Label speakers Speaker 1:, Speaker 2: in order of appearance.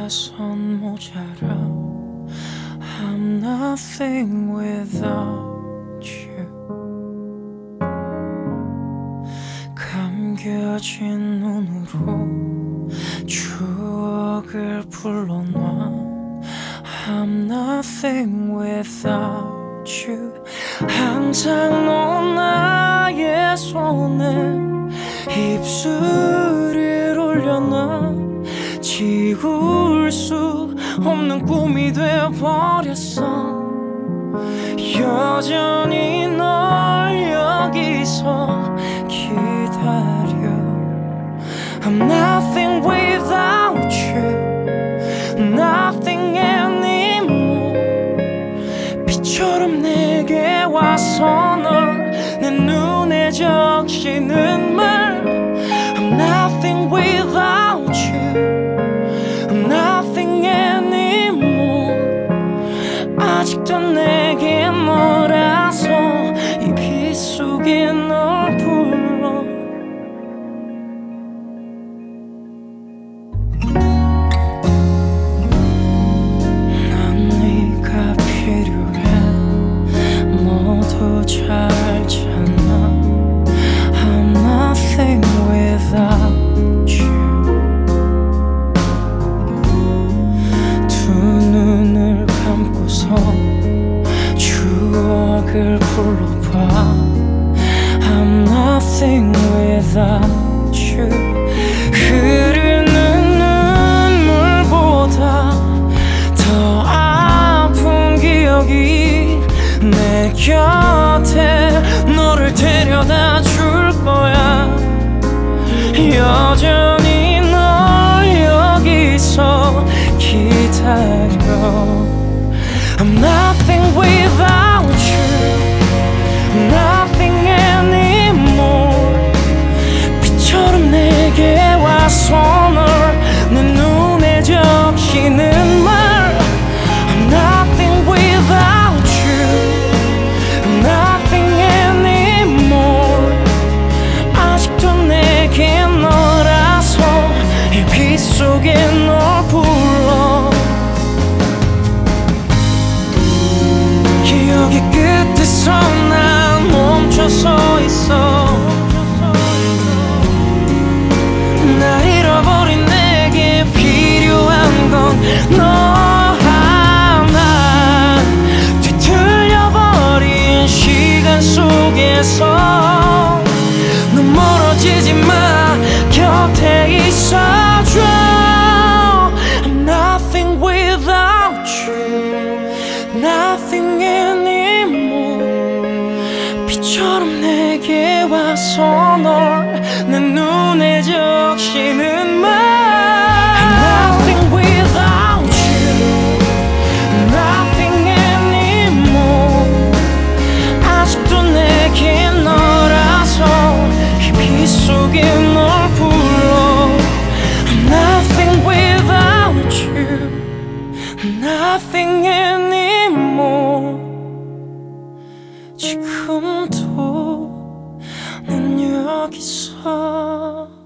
Speaker 1: 혼자선 모자라. I'm nothing without you. 감겨진 눈으로 추억을 불러놔. I'm nothing without you. 항상 넌 나의 손에 입술을 올려놔. 지울 수 없는 꿈이 되어버렸어. 여전히 널 여기서 기다려. I'm nothing without you. Nothing anymore. 빛처럼 내게 와서 널 내 눈에 적시는 말. I'm nothing without you. I'm nothing anymore. 아직도 내게 너라서 이 빛 속에 널 불러. 난 네가 필요해. 너도 잘 알잖아. I'm nothing without you. 두 눈을 감고서 추억을 불러봐. I'm nothing without you. 흐르는 눈물보다 더 아픈 기억이 내 곁에 너를 데려다 줄 거야. 여전히 널 여기서 기다려. I'm nothing without you. Nothing anymore. 빛처럼 내게 와서 널 내 눈에 적시는 말. I'm nothing without you. Nothing anymore. 아직도 내게 너라서 이 빛 속에 널 불러. 기억의 끝에서 난 멈춰서 있어. 날 잃어버린 내게 필요한 건 너 하나. 뒤틀려버린 시간 속에서 넌 멀어지지 마. 곁에 있어줘. I'm nothing without you. Nothing anymore. 빛처럼 내게 와서 널 내 눈에 적시는 말. I'm nothing without you. Nothing anymore. 아직도 내게 너라서 이 빛 속에 널 불러. I'm nothing without you. Nothing anymore. 지금도 난 여기서